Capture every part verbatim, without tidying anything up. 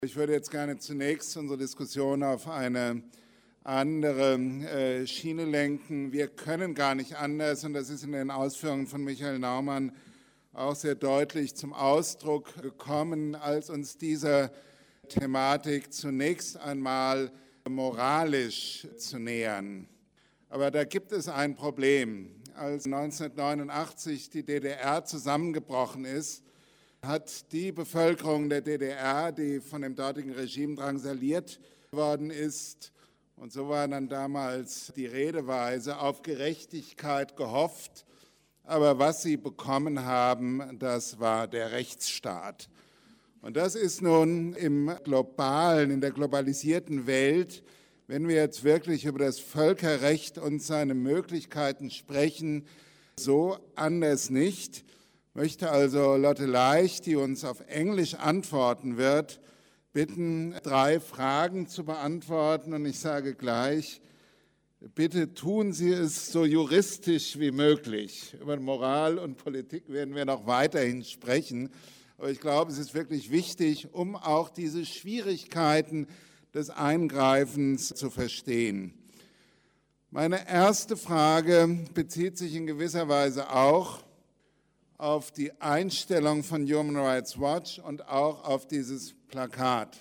Ich würde jetzt gerne zunächst unsere Diskussion auf eine andere äh, Schiene lenken. Wir können gar nicht anders, und das ist in den Ausführungen von Michael Naumann auch sehr deutlich zum Ausdruck gekommen, als uns dieser Thematik zunächst einmal moralisch zu nähern. Aber da gibt es ein Problem. Als neunzehnhundertneunundachtzig die D D R zusammengebrochen ist, hat die Bevölkerung der D D R, die von dem dortigen Regime drangsaliert worden ist, und so war dann damals die Redeweise, auf Gerechtigkeit gehofft. Aber was sie bekommen haben, das war der Rechtsstaat. Und das ist nun im globalen, in der globalisierten Welt, wenn wir jetzt wirklich über das Völkerrecht und seine Möglichkeiten sprechen, so anders nicht. Ich möchte also Lotte Leicht, die uns auf Englisch antworten wird, bitten, drei Fragen zu beantworten. Und ich sage gleich, bitte tun Sie es so juristisch wie möglich. Über Moral und Politik werden wir noch weiterhin sprechen. Aber ich glaube, es ist wirklich wichtig, um auch diese Schwierigkeiten des Eingreifens zu verstehen. Meine erste Frage bezieht sich in gewisser Weise auch auf die Einstellung von Human Rights Watch und auch auf dieses Plakat.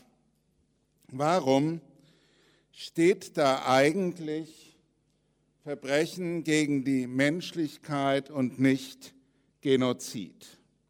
Warum steht da eigentlich Verbrechen gegen die Menschlichkeit und nicht Genozid?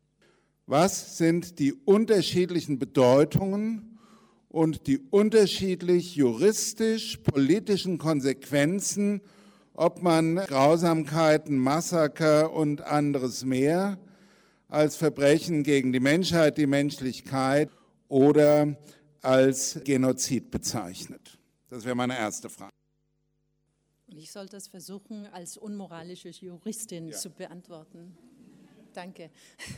Was sind die unterschiedlichen Bedeutungen und die unterschiedlich juristisch-politischen Konsequenzen, ob man Grausamkeiten, Massaker und anderes mehr als Verbrechen gegen die Menschheit, die Menschlichkeit oder als Genozid bezeichnet? Das wäre meine erste Frage. Ich soll das versuchen, als unmoralische Juristin ja. zu beantworten. Danke.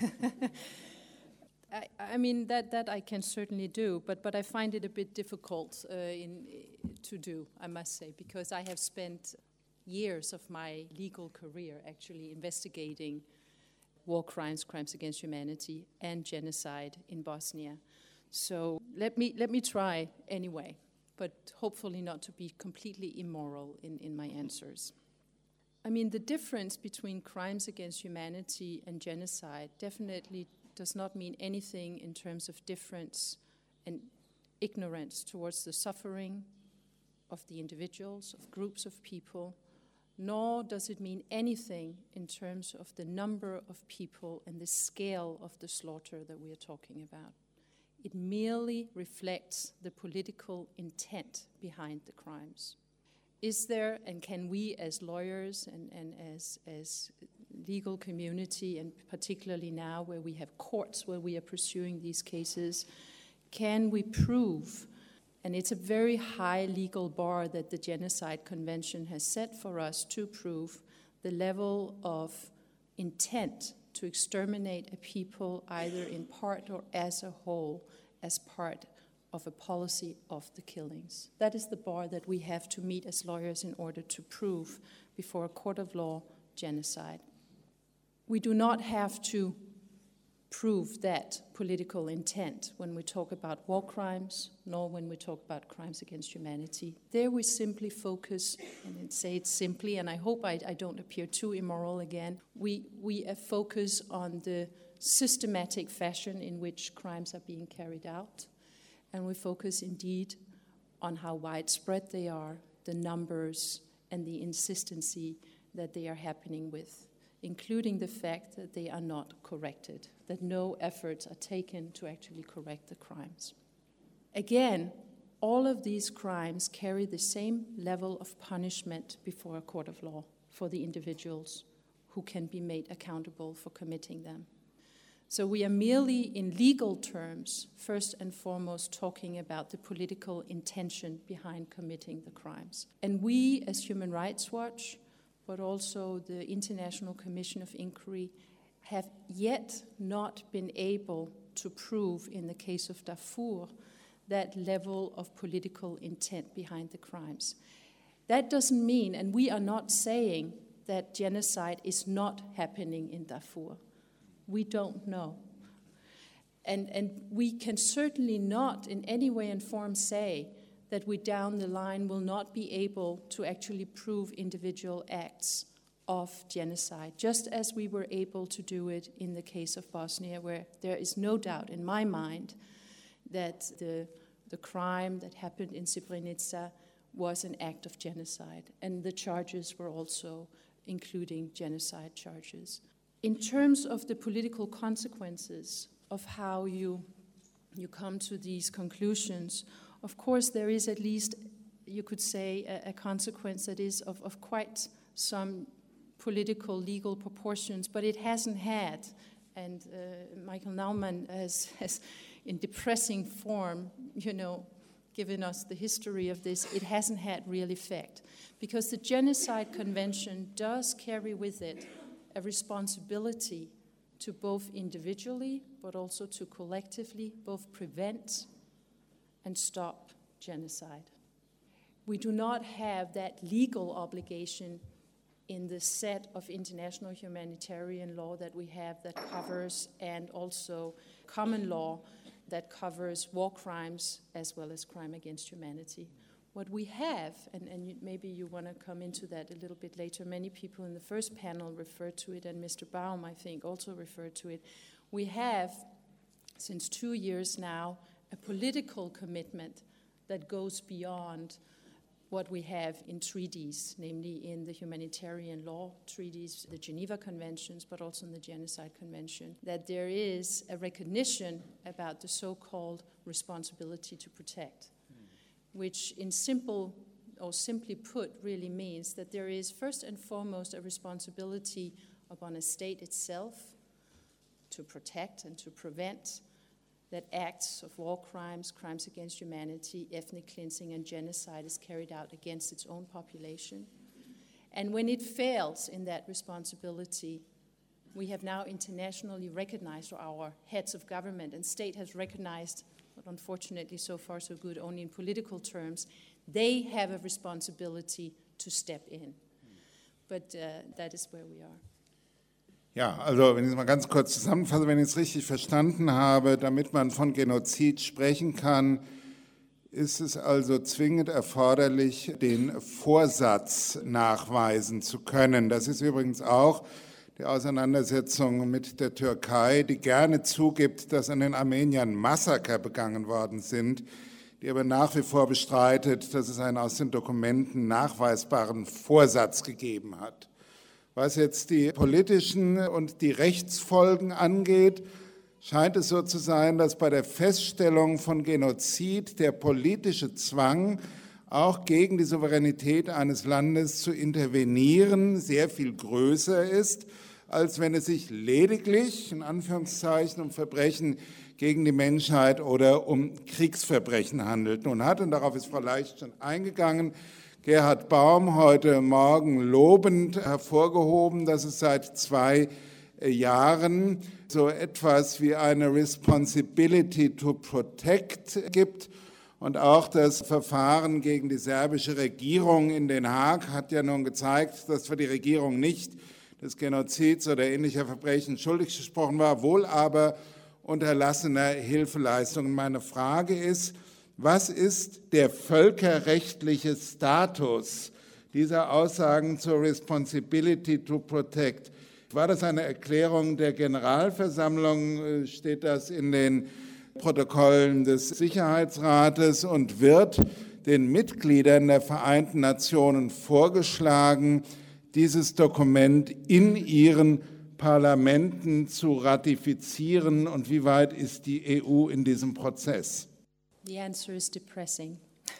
I, I mean, that, that I can certainly do, but, but I find it a bit difficult uh, in, to do, I must say, because I have spent years of my legal career actually investigating war crimes, crimes against humanity, and genocide in Bosnia. So let me, let me try anyway, but hopefully not to be completely immoral in, in my answers. I mean, the difference between crimes against humanity and genocide definitely does not mean anything in terms of difference and ignorance towards the suffering of the individuals, of groups of people, nor does it mean anything in terms of the number of people and the scale of the slaughter that we are talking about. It merely reflects the political intent behind the crimes. Is there, and can we as lawyers and, and as, as legal community, and particularly now where we have courts where we are pursuing these cases, can we prove, and it's a very high legal bar that the Genocide Convention has set for us to prove, the level of intent to exterminate a people either in part or as a whole as part of a policy of the killings. That is the bar that we have to meet as lawyers in order to prove before a court of law genocide. We do not have to prove that political intent when we talk about war crimes, nor when we talk about crimes against humanity. There we simply focus, and say it simply, and I hope I, I don't appear too immoral again, we, we focus on the systematic fashion in which crimes are being carried out, and we focus indeed on how widespread they are, the numbers, and the insistency that they are happening with, including the fact that they are not corrected, that no efforts are taken to actually correct the crimes. Again, all of these crimes carry the same level of punishment before a court of law for the individuals who can be made accountable for committing them. So we are merely, in legal terms, first and foremost talking about the political intention behind committing the crimes. And we, as Human Rights Watch, but also the International Commission of Inquiry, have yet not been able to prove, in the case of Darfur, that level of political intent behind the crimes. That doesn't mean, and we are not saying that genocide is not happening in Darfur. We don't know. And, and we can certainly not in any way and form say that we down the line will not be able to actually prove individual acts of genocide, just as we were able to do it in the case of Bosnia, where there is no doubt in my mind that the, the crime that happened in Srebrenica was an act of genocide, and the charges were also including genocide charges. In terms of the political consequences of how you, you come to these conclusions, of course there is at least, you could say, a, a consequence that is of, of quite some political, legal proportions, but it hasn't had, and uh, Michael Naumann has, has, in depressing form, you know, given us the history of this, it hasn't had real effect. Because the Genocide Convention does carry with it a responsibility to both individually, but also to collectively, both prevent and stop genocide. We do not have that legal obligation in the set of international humanitarian law that we have that covers, and also common law that covers war crimes as well as crime against humanity. What we have, and, and you, maybe you want to come into that a little bit later, many people in the first panel referred to it, and Mister Baum, I think, also referred to it. We have, since two years now, a political commitment that goes beyond what we have in treaties, namely in the humanitarian law treaties, the Geneva Conventions, but also in the Genocide Convention, that there is a recognition about the so-called responsibility to protect, mm. which in simple, or simply put, really means that there is first and foremost a responsibility upon a state itself to protect and to prevent that acts of war crimes, crimes against humanity, ethnic cleansing, and genocide is carried out against its own population. And when it fails in that responsibility, we have now internationally recognized, or our heads of government and state has recognized, but unfortunately so far so good, only in political terms, they have a responsibility to step in. But uh, that is where we are. Ja, also wenn ich es mal ganz kurz zusammenfasse, wenn ich es richtig verstanden habe, damit man von Genozid sprechen kann, ist es also zwingend erforderlich, den Vorsatz nachweisen zu können. Das ist übrigens auch die Auseinandersetzung mit der Türkei, die gerne zugibt, dass an den Armeniern Massaker begangen worden sind, die aber nach wie vor bestreitet, dass es einen aus den Dokumenten nachweisbaren Vorsatz gegeben hat. Was jetzt die politischen und die Rechtsfolgen angeht, scheint es so zu sein, dass bei der Feststellung von Genozid der politische Zwang, auch gegen die Souveränität eines Landes zu intervenieren, sehr viel größer ist, als wenn es sich lediglich, in Anführungszeichen, um Verbrechen gegen die Menschheit oder um Kriegsverbrechen handelt. Nun hat, und darauf ist Frau Leicht schon eingegangen, Gerhard Baum heute Morgen lobend hervorgehoben, dass es seit zwei Jahren so etwas wie eine Responsibility to Protect gibt. Und auch das Verfahren gegen die serbische Regierung in Den Haag hat ja nun gezeigt, dass für die Regierung nicht des Genozids oder ähnlicher Verbrechen schuldig gesprochen war, wohl aber unterlassener Hilfeleistungen. Meine Frage ist, was ist der völkerrechtliche Status dieser Aussagen zur Responsibility to Protect? War das eine Erklärung der Generalversammlung? Steht das in den Protokollen des Sicherheitsrates und wird den Mitgliedern der Vereinten Nationen vorgeschlagen, dieses Dokument in ihren Parlamenten zu ratifizieren? Und wie weit ist die E U in diesem Prozess? The answer is depressing.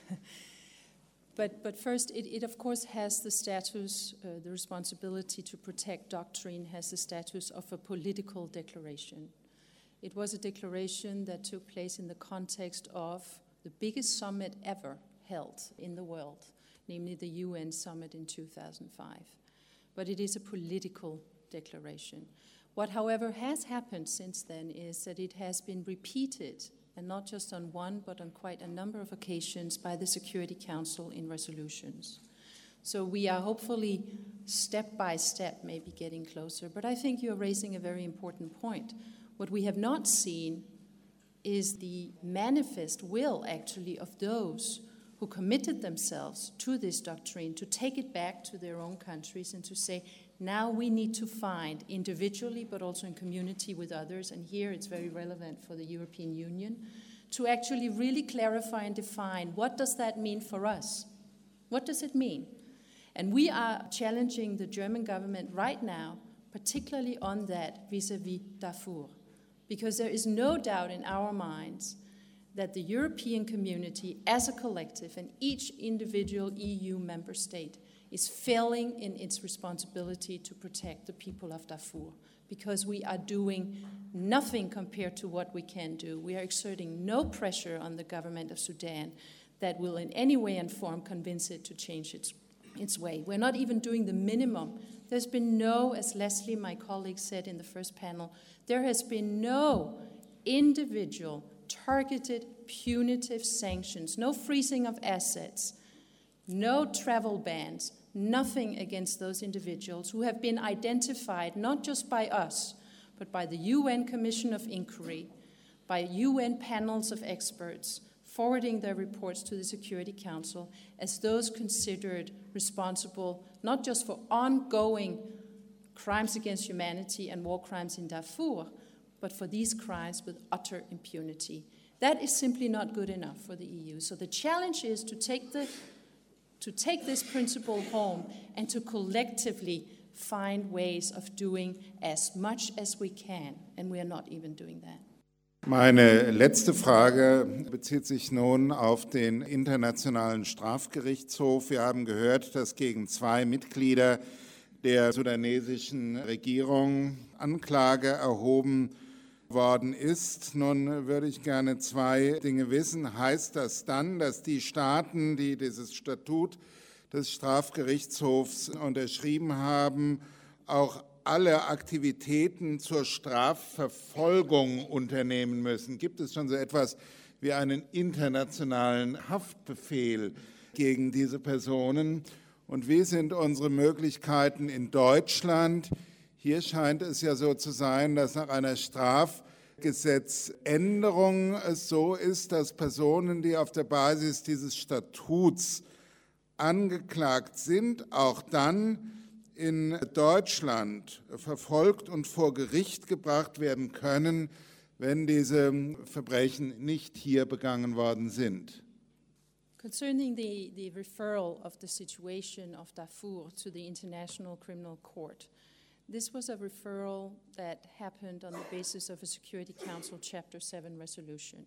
but, but first, it, it of course has the status, uh, the responsibility to protect doctrine has the status of a political declaration. It was a declaration that took place in the context of the biggest summit ever held in the world, namely the U N summit in two thousand five. But it is a political declaration. What, however, has happened since then is that it has been repeated, and not just on one, but on quite a number of occasions by the Security Council in resolutions. So we are hopefully step by step maybe getting closer, but I think you're raising a very important point. What we have not seen is the manifest will, actually, of those who committed themselves to this doctrine to take it back to their own countries and to say, now we need to find, individually but also in community with others, and here it's very relevant for the European Union, to actually really clarify and define what does that mean for us? What does it mean? And we are challenging the German government right now, particularly on that vis-à-vis Darfur, because there is no doubt in our minds that the European community as a collective and each individual E U member state is failing in its responsibility to protect the people of Darfur, because we are doing nothing compared to what we can do. We are exerting no pressure on the government of Sudan that will in any way and form convince it to change its, its way. We're not even doing the minimum. There's been no, as Leslie, my colleague, said in the first panel, there has been no individual targeted punitive sanctions, no freezing of assets, no travel bans, nothing against those individuals who have been identified not just by us, but by the U N Commission of Inquiry, by U N panels of experts, forwarding their reports to the Security Council as those considered responsible not just for ongoing crimes against humanity and war crimes in Darfur, but for these crimes with utter impunity. That is simply not good enough for the E U. So the challenge is to take the to take this principle home and to collectively find ways of doing as much as we can, and we are not even doing that. Meine letzte Frage bezieht sich nun auf den Internationalen Strafgerichtshof. Wir haben gehört, dass gegen zwei Mitglieder der sudanesischen Regierung Anklage erhoben worden ist. Nun würde ich gerne zwei Dinge wissen. Heißt das dann, dass die Staaten, die dieses Statut des Strafgerichtshofs unterschrieben haben, auch alle Aktivitäten zur Strafverfolgung unternehmen müssen? Gibt es schon so etwas wie einen internationalen Haftbefehl gegen diese Personen? Und wie sind unsere Möglichkeiten in Deutschland? Hier scheint es ja so zu sein, dass nach einer Strafgesetzänderung es so ist, dass Personen, die auf der Basis dieses Statuts angeklagt sind, auch dann in Deutschland verfolgt und vor Gericht gebracht werden können, wenn diese Verbrechen nicht hier begangen worden sind. Concerning the, the referral of the situation of Darfur to the International Criminal Court, this was a referral that happened on the basis of a Security Council Chapter seven resolution.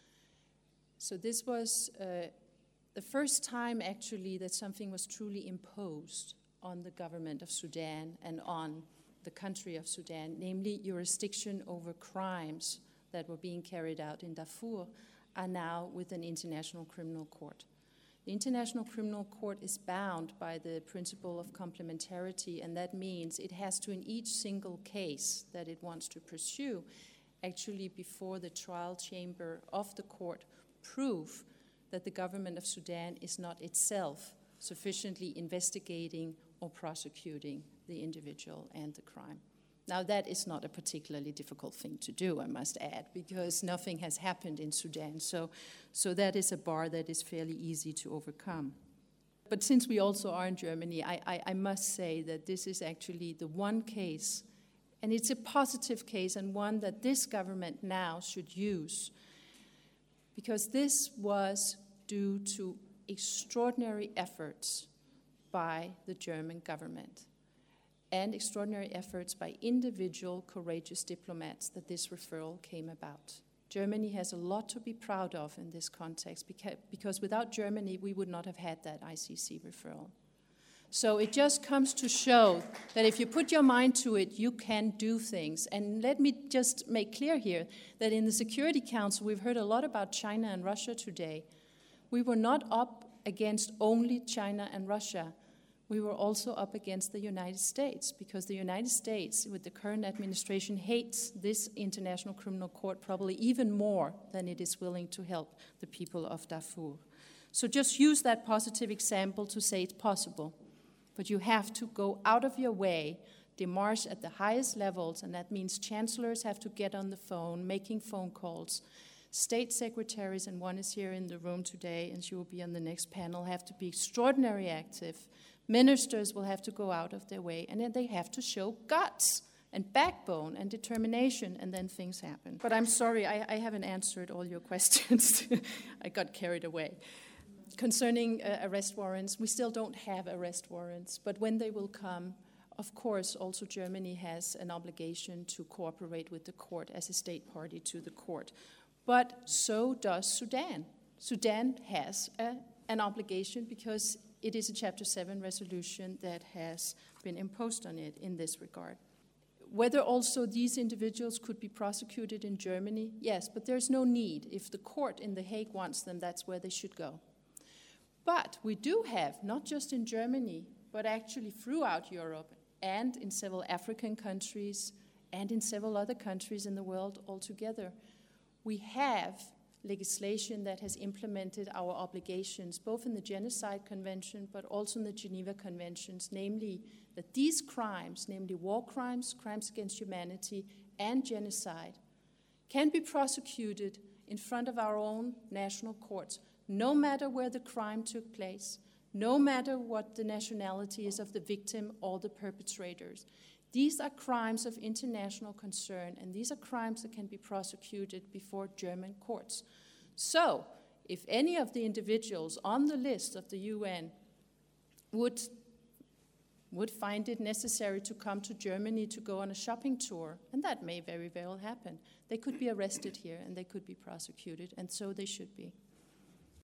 So this was uh, the first time, actually, that something was truly imposed on the government of Sudan and on the country of Sudan, namely jurisdiction over crimes that were being carried out in Darfur are now with an international criminal court. The International Criminal Court is bound by the principle of complementarity, and that means it has to, in each single case that it wants to pursue, actually before the trial chamber of the court, prove that the government of Sudan is not itself sufficiently investigating or prosecuting the individual and the crime. Now, that is not a particularly difficult thing to do, I must add, because nothing has happened in Sudan. So, so that is a bar that is fairly easy to overcome. But since we also are in Germany, I, I, I must say that this is actually the one case, and it's a positive case and one that this government now should use, because this was due to extraordinary efforts by the German government and extraordinary efforts by individual courageous diplomats that this referral came about. Germany has a lot to be proud of in this context, because without Germany, we would not have had that I C C referral. So it just comes to show that if you put your mind to it, you can do things. And let me just make clear here that in the Security Council, we've heard a lot about China and Russia today. We were not up against only China and Russia. We were also up against the United States, because the United States, with the current administration, hates this International Criminal Court probably even more than it is willing to help the people of Darfur. So just use that positive example to say it's possible. But you have to go out of your way, démarche at the highest levels, and that means chancellors have to get on the phone, making phone calls, State secretaries, and one is here in the room today, and she will be on the next panel, have to be extraordinarily active. Ministers will have to go out of their way, and then they have to show guts and backbone and determination, and then things happen. But I'm sorry, I, I haven't answered all your questions. I got carried away. Concerning uh, arrest warrants, we still don't have arrest warrants, but when they will come, of course, also Germany has an obligation to cooperate with the court as a state party to the court. But so does Sudan. Sudan has a, an obligation because it is a Chapter seven resolution that has been imposed on it in this regard. Whether also these individuals could be prosecuted in Germany, yes, but there's no need. If the court in The Hague wants them, that's where they should go. But we do have, not just in Germany, but actually throughout Europe and in several African countries and in several other countries in the world altogether, we have legislation that has implemented our obligations, both in the Genocide Convention but also in the Geneva Conventions, namely that these crimes, namely war crimes, crimes against humanity, and genocide, can be prosecuted in front of our own national courts, no matter where the crime took place, no matter what the nationality is of the victim or the perpetrators. These are crimes of international concern, and these are crimes that can be prosecuted before German courts. So, if any of the individuals on the list of the U N would, would find it necessary to come to Germany to go on a shopping tour, and that may very well happen, they could be arrested here and they could be prosecuted, and so they should be.